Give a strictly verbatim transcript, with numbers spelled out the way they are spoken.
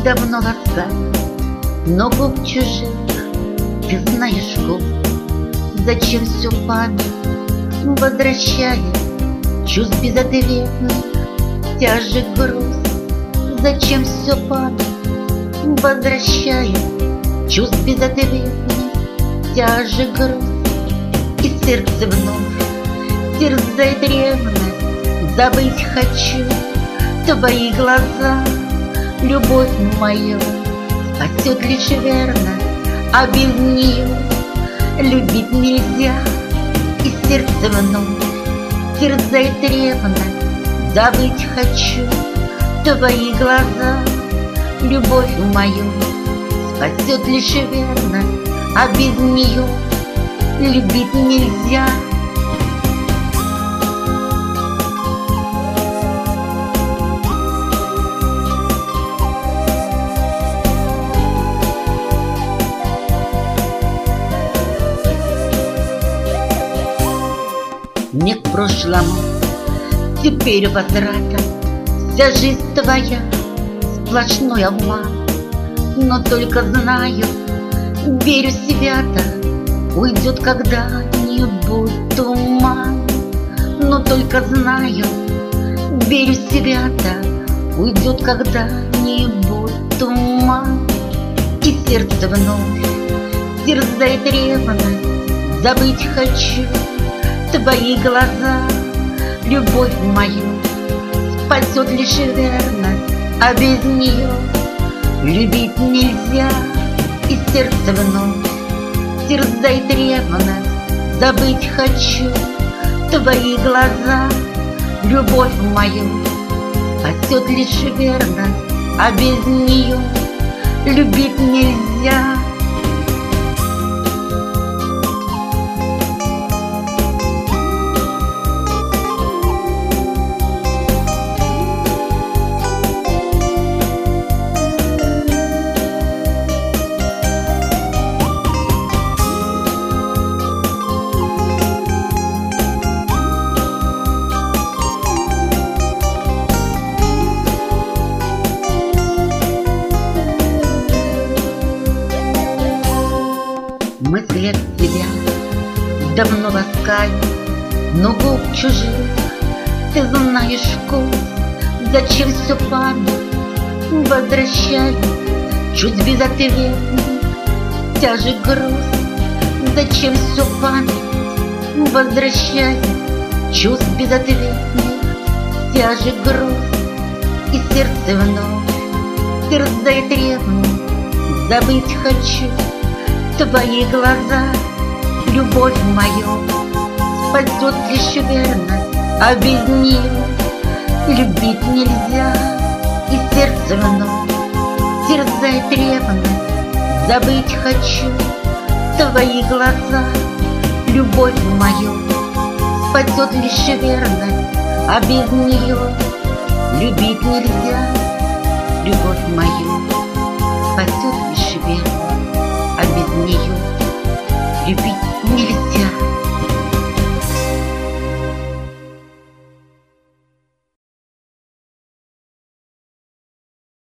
давно ласкаю, но губ чужих ты знаешь губ. Зачем всю память возвращает чувств безответных, тяжек груз? Зачем все память возвращает чувств безответных, тяжек груз? И сердце вновь терзает ревность, забыть хочу твои глаза. Любовь мою спасет лишь верность, а без нее любить нельзя. И сердце вновь терзает ревность, забыть хочу твои глаза. Любовь мою спасет лишь верность, а без нее любить нельзя. Не к прошлому теперь возврата, вся жизнь твоя сплошной обман. Но только знаю, верю свято, уйдет когда-нибудь туман. Но только знаю, верю свято, уйдет когда-нибудь туман. И сердце вновь терзает ревность, забыть хочу твои глаза. Любовь мою спасет лишь верность, а без нее любить нельзя. И сердце вновь терзает ревность, забыть хочу твои глаза. Любовь мою спасет лишь верность, а без нее любить нельзя. Мысли от тебя давно ласкаю, но губ чужих ты знаешь вкус. Зачем все память возвращает чуть безответных, тяжек груз? Зачем все память возвращает чувств безответных, тяжек груз? И сердце вновь терзает ревность, забыть хочу твои глаза. Любовь мою спасет лишь верность, а без нее любить нельзя. И сердце вновь терзает ревность, забыть хочу твои глаза. Любовь мою спасет лишь верность, а без нее любить нельзя. Любовь мою спасет лишь верность, а без нее любить